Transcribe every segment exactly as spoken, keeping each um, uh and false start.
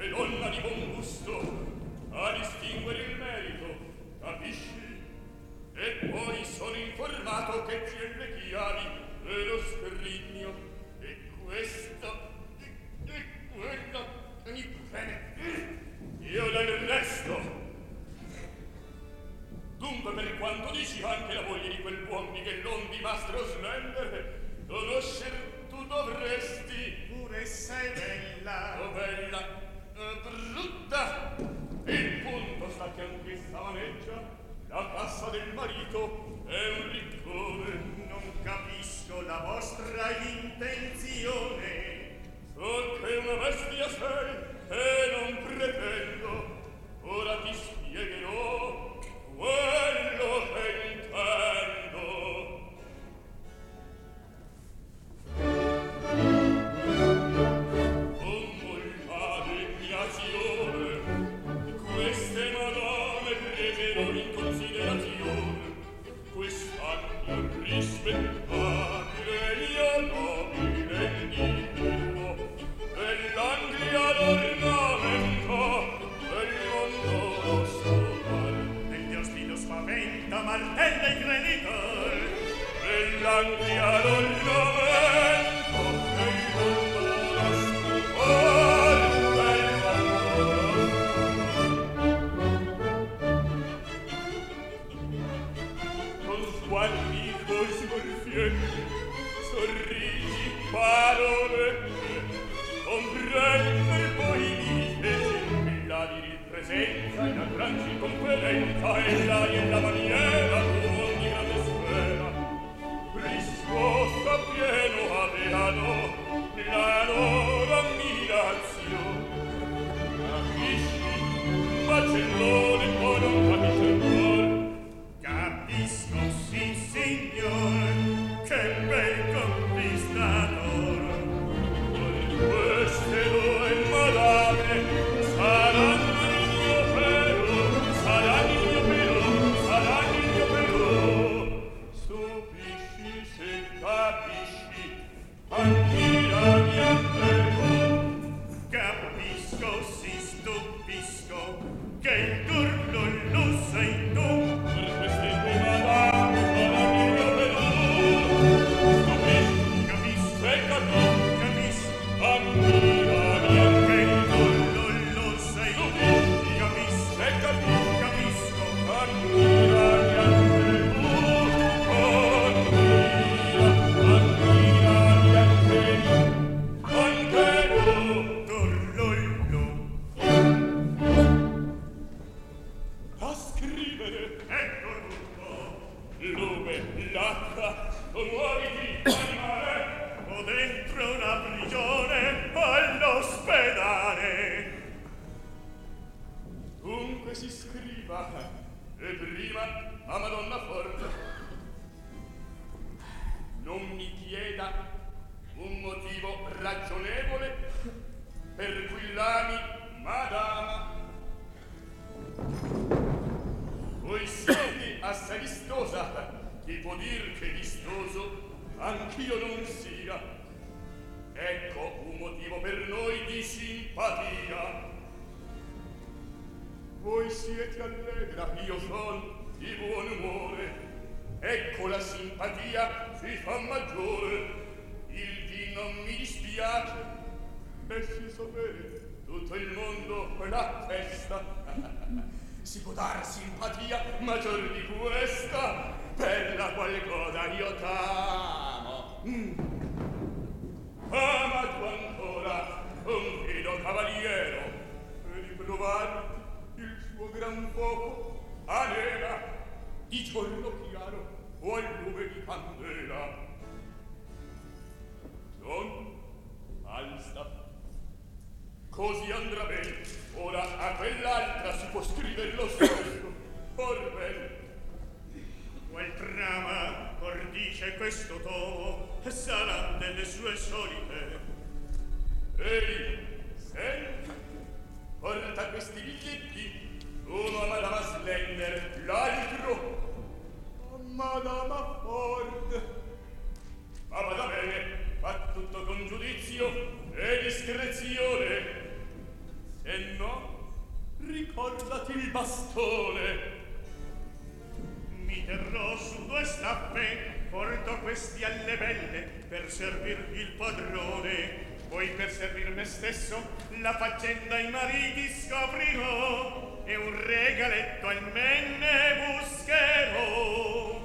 e donna di buon gusto, a distinguere il merito, capisci? E poi sono informato che c'è le chiavi e lo scrigno, e questo e, e quello che mi preme. Io del resto. Dunque, per quanto dici anche la moglie di quel buon Miguelon di Mastro Slender, conoscer tu dovresti. Pure sei bella. Oh, bella, eh, brutta. Il punto sta che anch'essa maneggia la cassa del marito è un riccone. Non capisco la vostra intenzione. So che una bestia sei e non pretendo. Ora ti spiegherò quello che intendo. Con molta degnazione queste madame prenderò in considerazione. Quest'anno rispettabile io nobile individuo dell'Anglia l'ornamento del mondo lo studiar. Negli osti lo spaventa, martella i creditor. Dell'Anglia l'ornamento del mondo lo studiar. Del mondo lo con sguardi voi scorfienti, sorrisi, parolette, comprende poi difesi, e la di ripresenza e la gran circonferenza e l'aria e la maniera tuon di grande sfera. Risposta pieno avevano la loro ammirazione. Capisci? Macellone poi non capisce ancora. Capisco, sì, signor, che bel conquistador. Queste due madame saranno il mio pero, saranno il mio pero, saranno il mio pero. Stupisci se capisci, ammirami a prego. Capisco, sì, stupisco, che il turno lo sei tu. Per queste due madame saranno il mio pero. Stupisci, Capisco, se capisci, capisco, ammirami a che il prego. turno lo sei tu. Capisco, Se capisci, capisco, ammirami a prego. Ammirami a prego. Anche tu. turlullo. A scrivere. Ecco tutto. Lume, l'acqua, muoviti, animale. Ho dentro una prigione all'ospedale. Dunque si scriva, e prima a Madonna Forte. Non mi chieda un motivo ragionevole per cui l'ami, madama. Voi siete assai vistosa, chi può dir che vistoso anch'io non sia. Ecco un motivo per noi di simpatia. Voi siete allegra, io son di buon umore. Ecco la simpatia si fa maggiore. Il di non mi dispiace, e si sapere tutto il mondo la testa. Si può dar simpatia maggior di questa, per la qual cosa io t'amo. Mm. Ama tu ancora un fido cavaliero, e di provarti il suo gran fuoco a nera, di giorno chiaro o al lume di candela. Non alza. Così andrà bene. Ora a quell'altra si può scrivere lo stesso. Orbene. Quel trama, or dice questo tovo, sarà delle sue solite. Ehi, senti, porta questi biglietti, uno a Madama Slender, l'altro a Madama Ford. Ma vada bene, fa tutto con giudizio e discrezione. E no, ricordati il bastone. Mi terrò su due staffe, porto questi alle belle per servir il padrone. Poi per servir me stesso la faccenda ai mariti scoprirò e un regaletto almenne buscherò.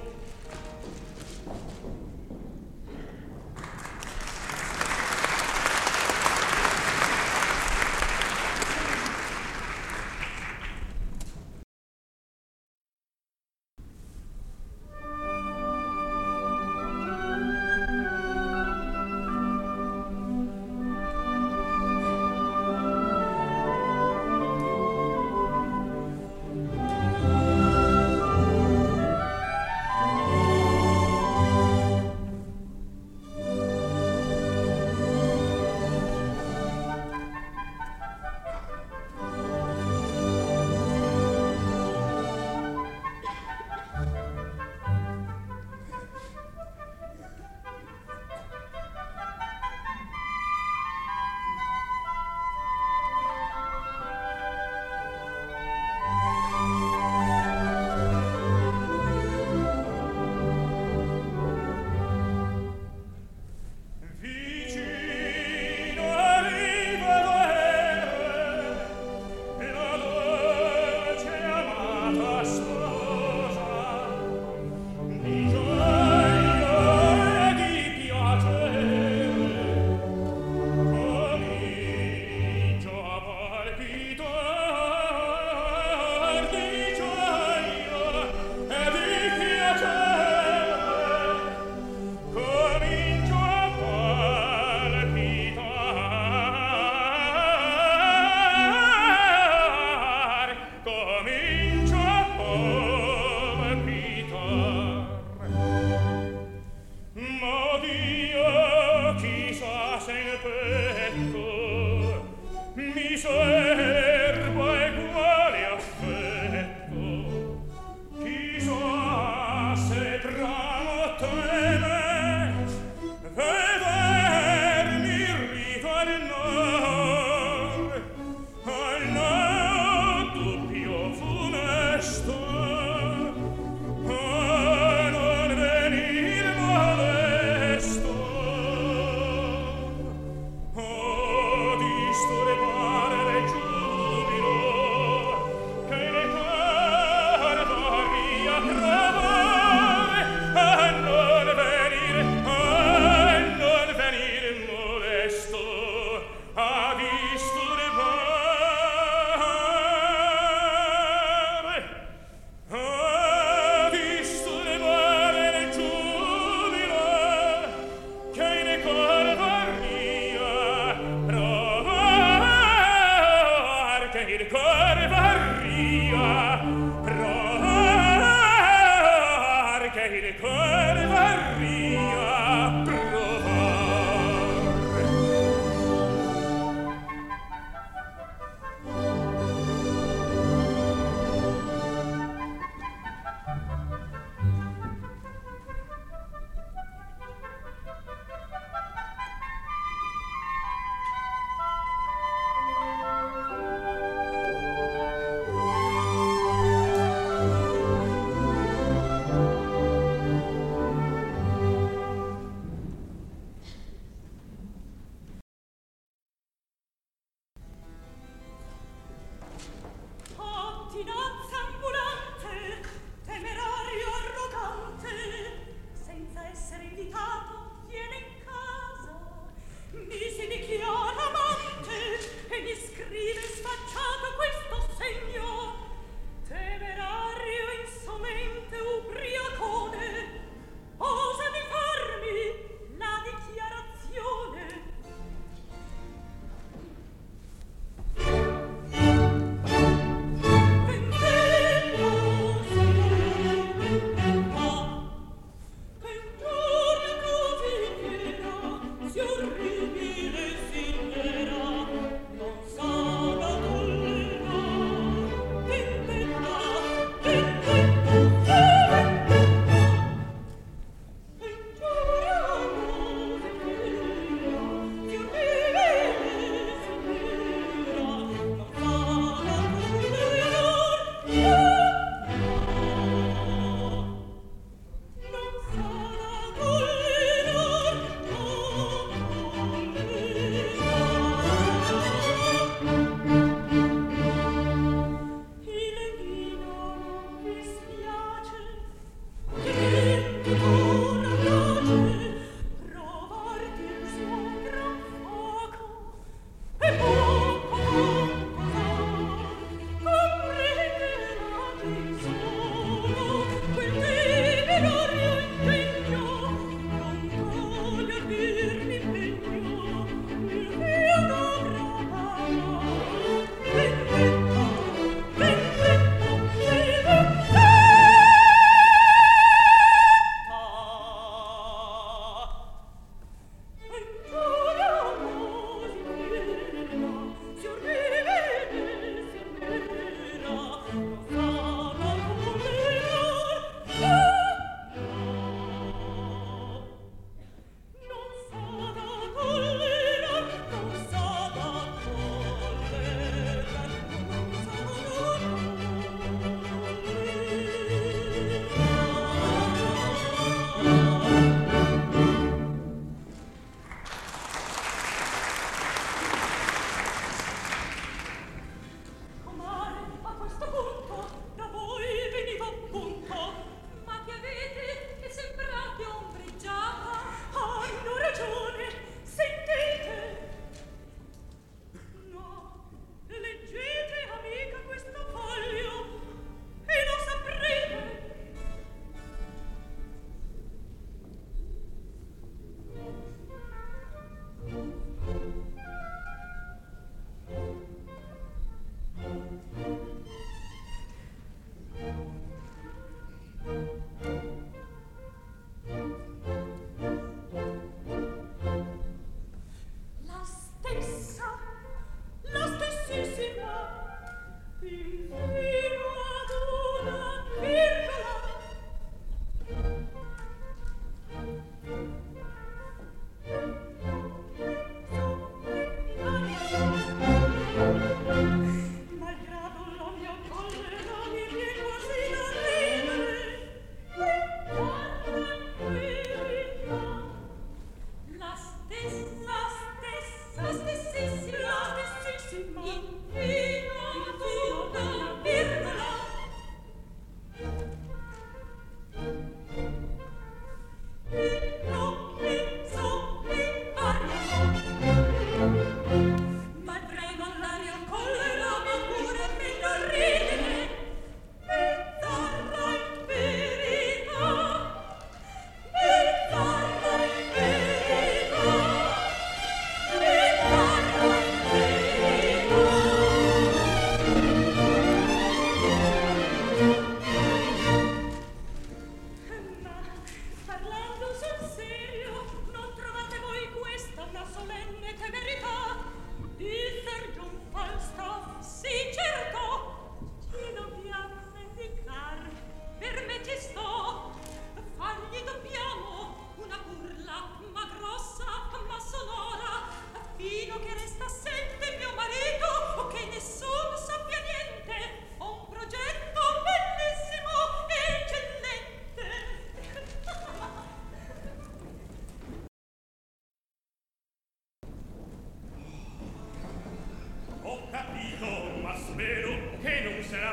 Fu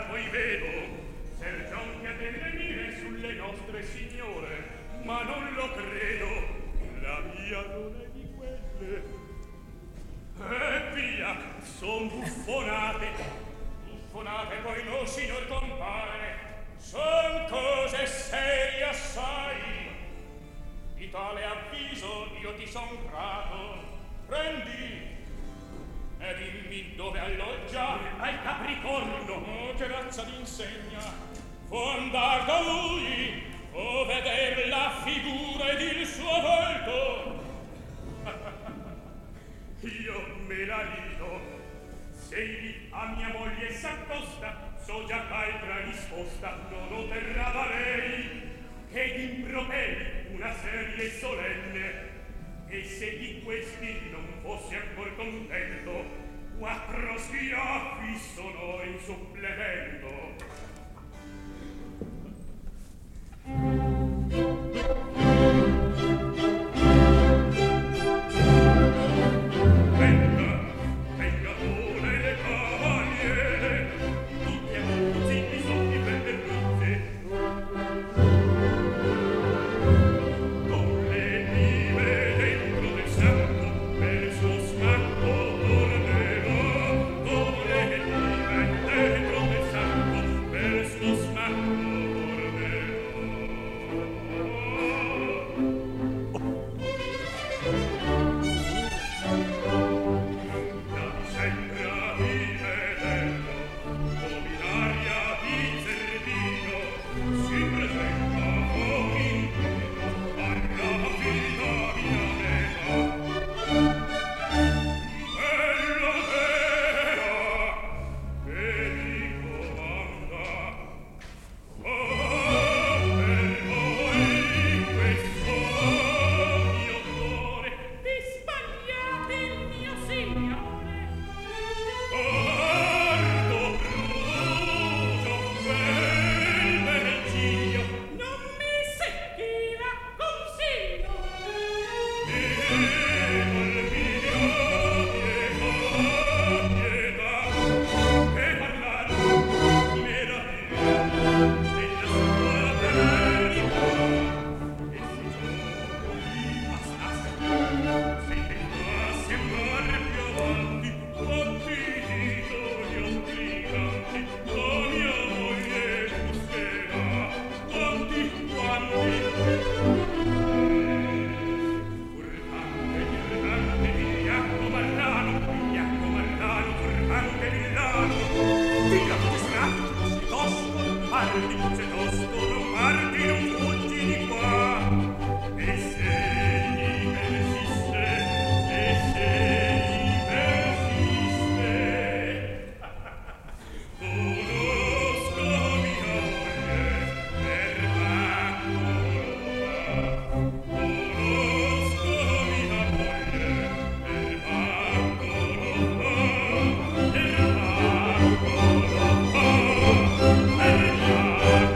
poi vedo ser giunti a delle mire sulle nostre signore, ma non lo credo, la mia non è di quelle. E via, son buffonate, buffonate poi no, signor compare, son cose serie assai. Di tale avviso io ti son grato, prendi e dimmi dove alloggia. Al Capricorno. Oh, che razza d'insegna, può andar da lui o veder la figura ed il suo volto. Io me la rido, se ivi a mia moglie s'accosta, so già ch'altra risposta non otterrava lei, che d'improperi una serie solenne, e se di questi non fosse ancor contento, quattro schiaffi sono in supplemento. Venga, venga pure le cavaliere, tutti e tutti i soldi per le bruzze, con le vive dentro del sacco, per suo smacco tornerò, con le vive dentro del sacco, per suo smacco Oh,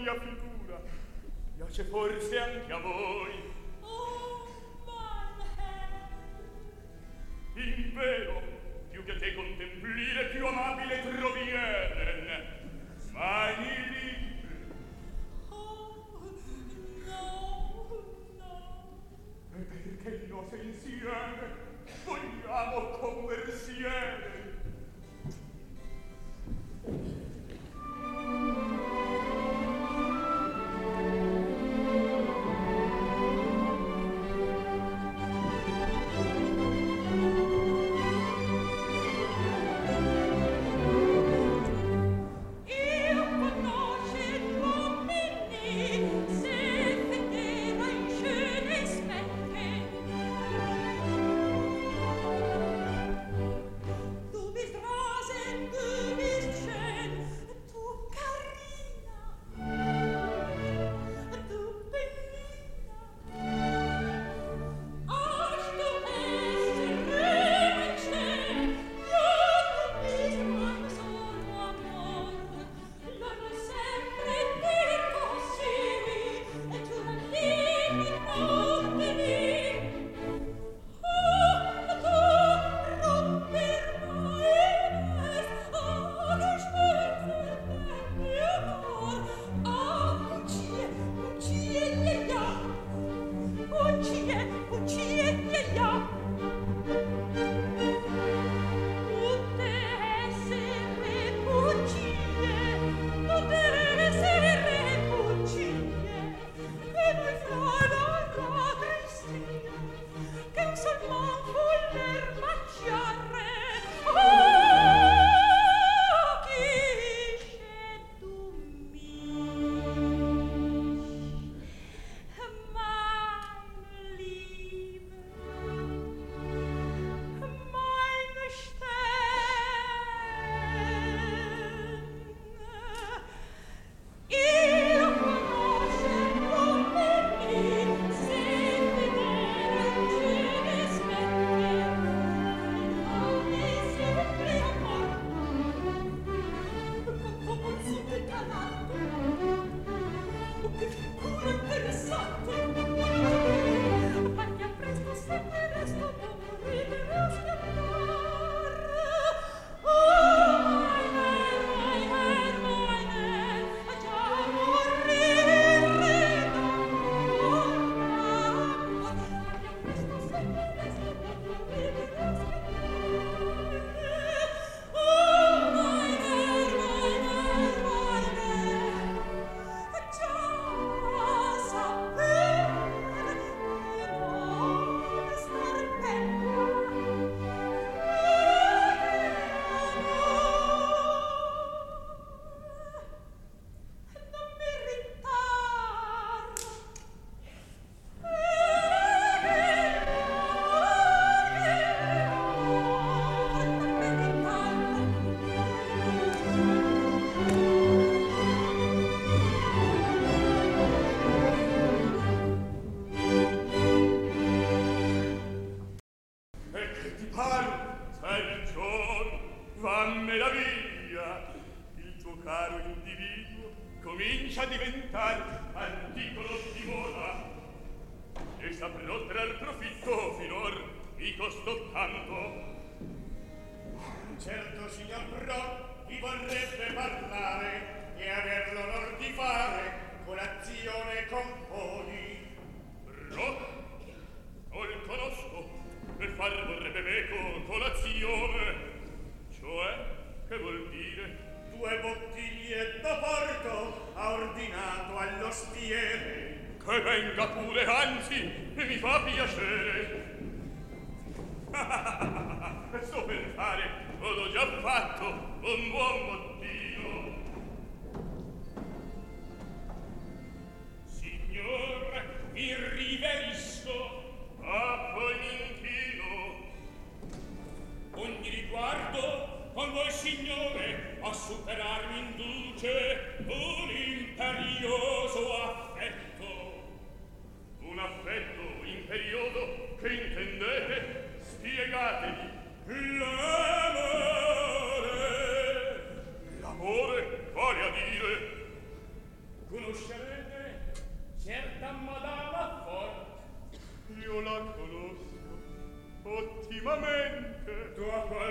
mia figura, piace forse anche a voi. Oh, mein Herr! In vero, più che te contemplire, più amabile trovieren. Ma i libri... Oh, no, no. E perché no se insieme vogliamo conversiere?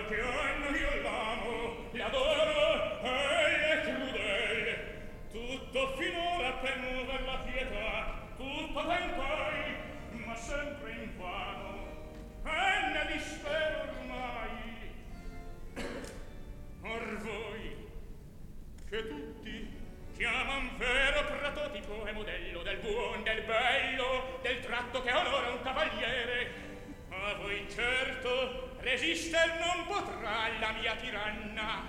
qualche anno io l'amo, l'adoro, egli è crudele. Tutto finora per muover la pietà, tutto tentai, ma sempre invano, e ne dispero ormai. Or voi, che tutti chiaman vero prototipo e modello del buon, del bello, del tratto che onora un cavaliere, a voi certo resister non potrà la mia tiranna.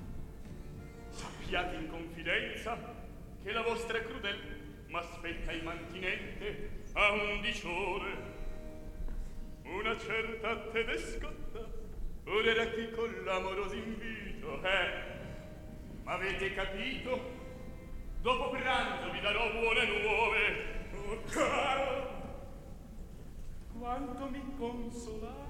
Sappiate in confidenza che la vostra è crudel, ma aspetta il mantinente a undici ore. Una certa tedescotta ora era qui con l'amoroso invito, eh? M'avete capito? Dopo pranzo vi darò buone nuove. Oh, caro! Quanto mi consolate!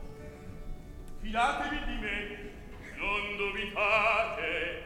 Fidatevi di me, non dubitate.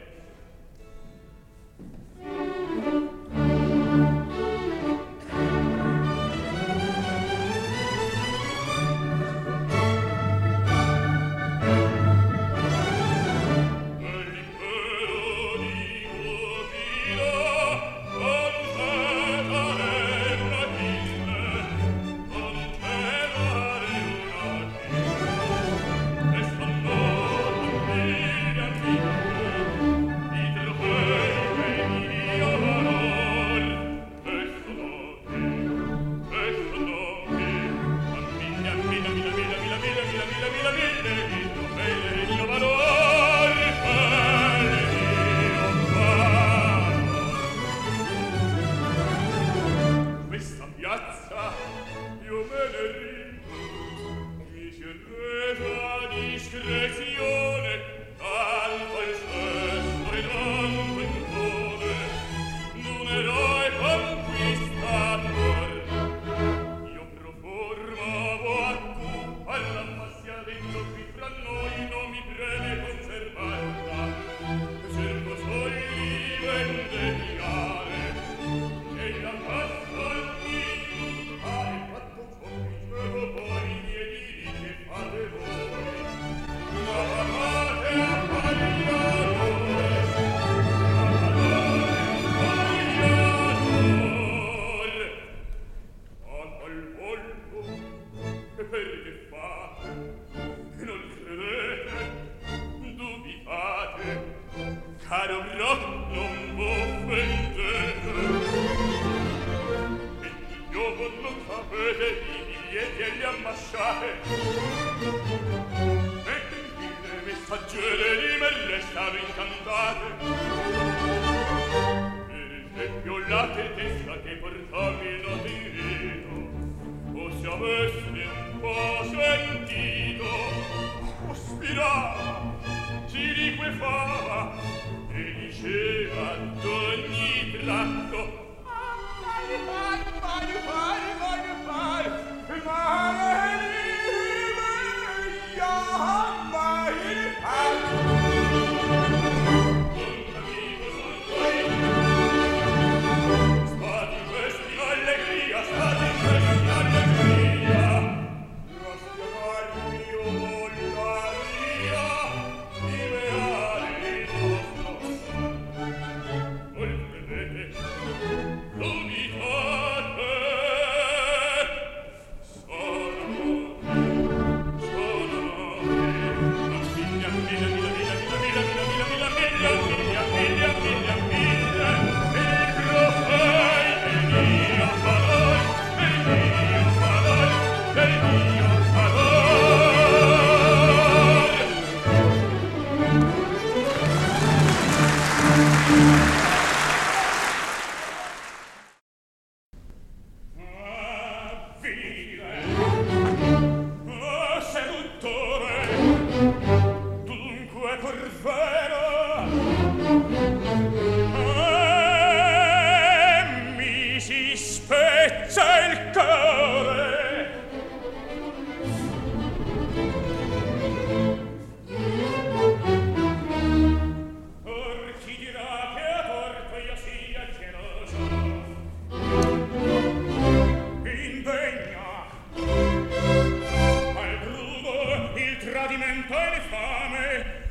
Mamma,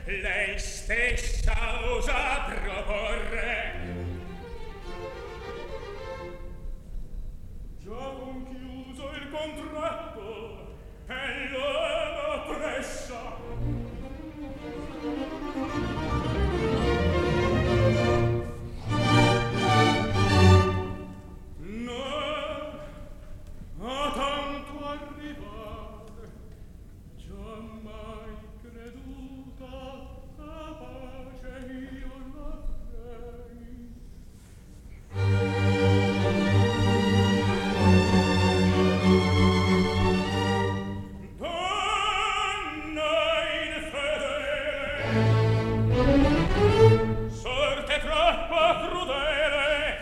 lei stessa osa proporre. Già conchiuso il contratto e l'uomo pressa. No, a tanto arrivare, giammai creduta a pace io l'avrei. Donna infedele, sorte troppo crudele,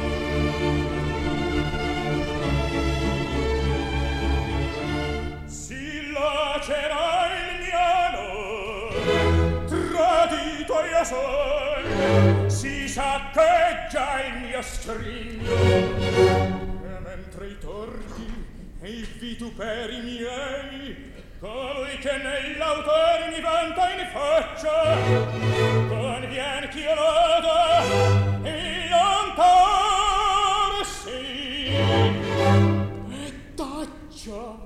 si lacera il mio amor, tradito io son, si saccheggia il mio scrigno, e mentre i torti e i vituperi miei, colui che nell'autor mi vanta in faccia, convien ch'io loda il lontano sì, e taccia.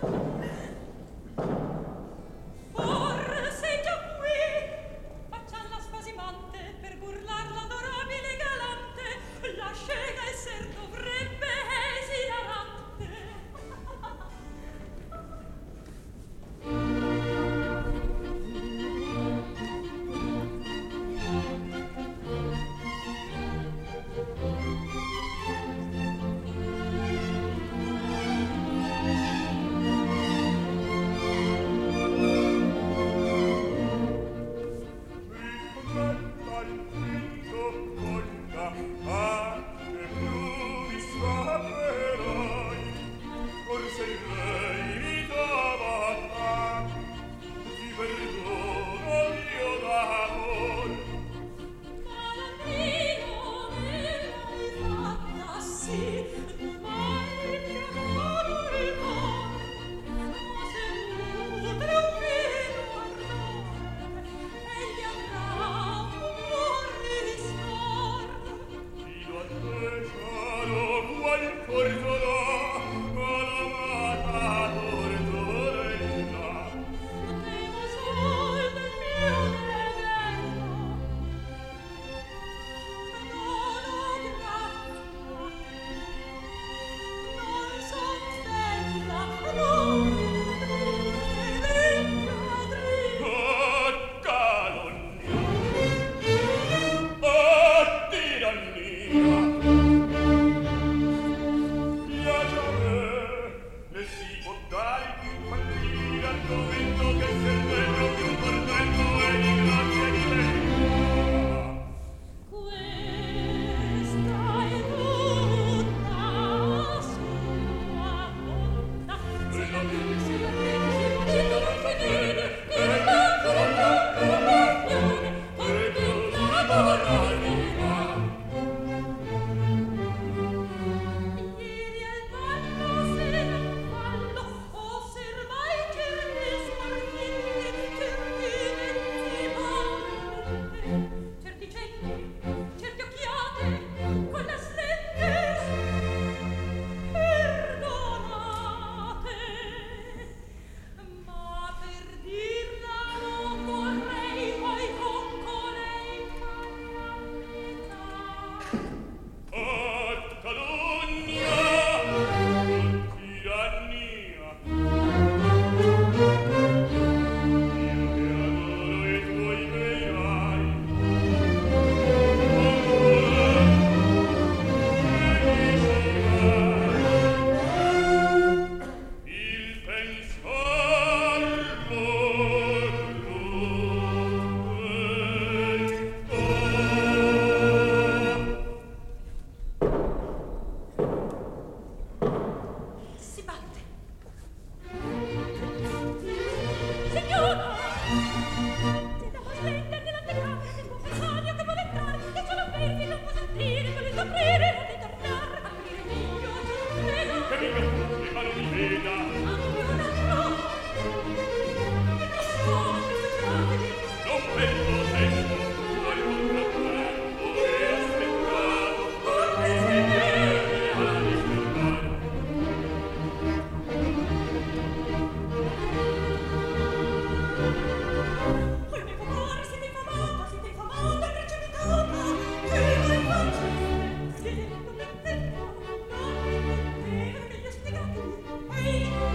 Hey!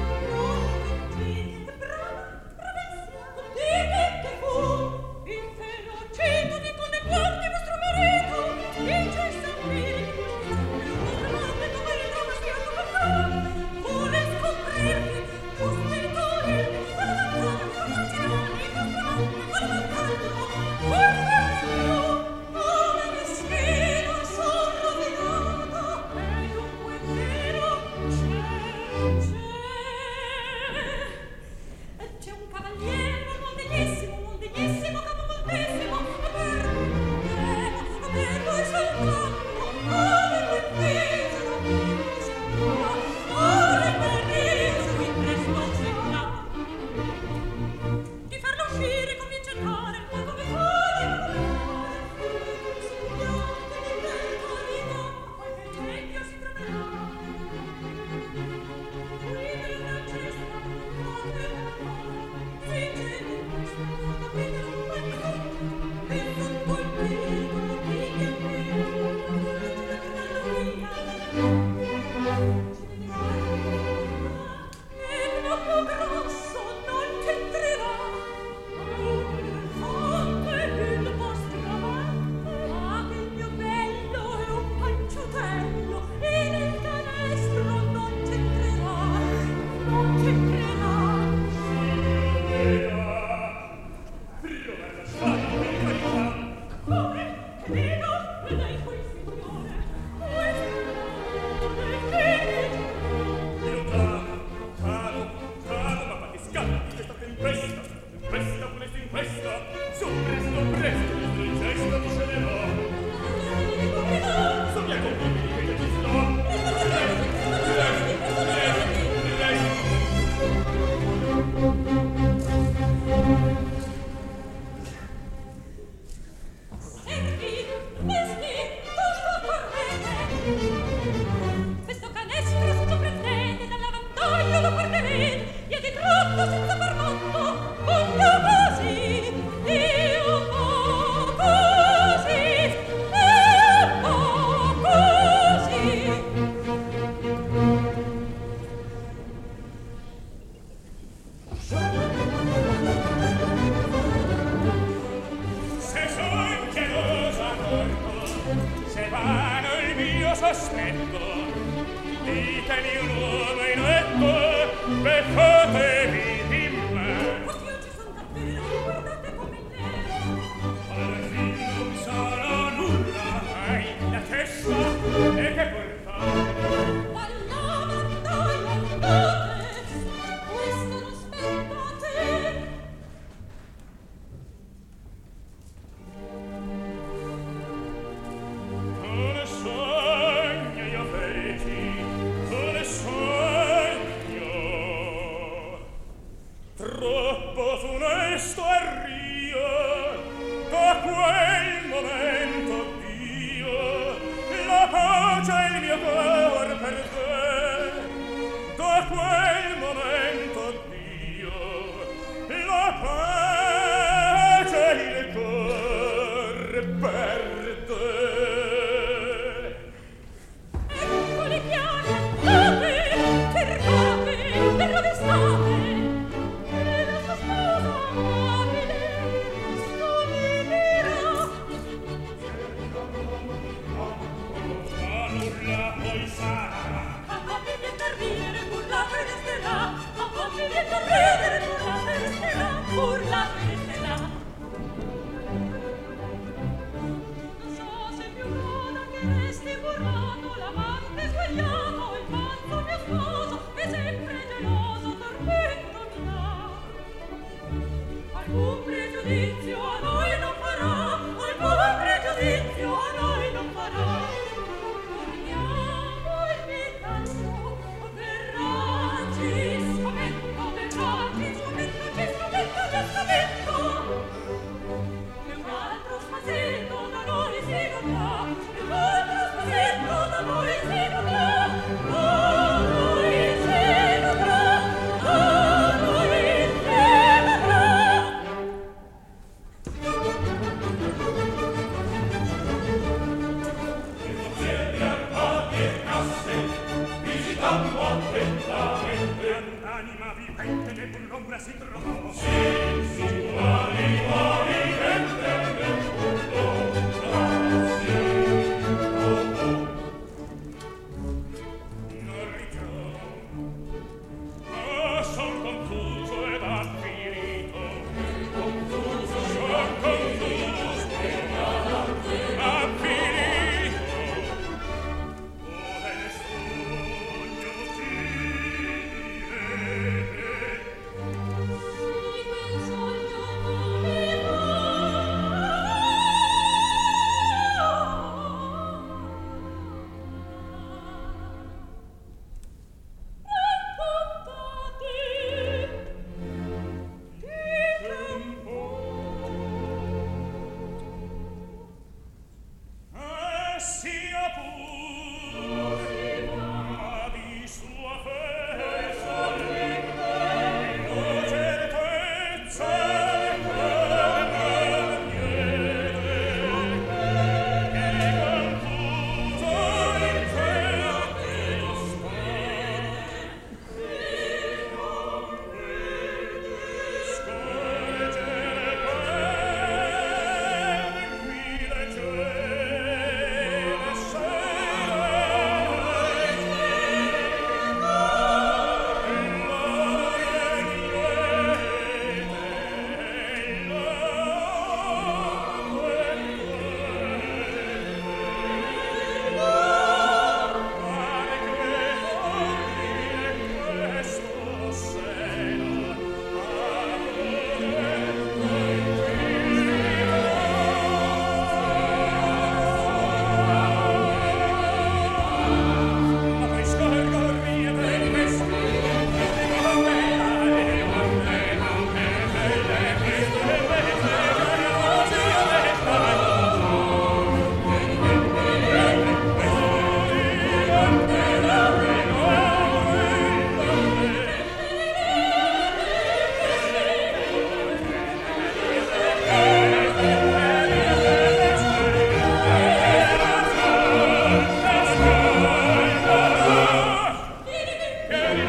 Vieni,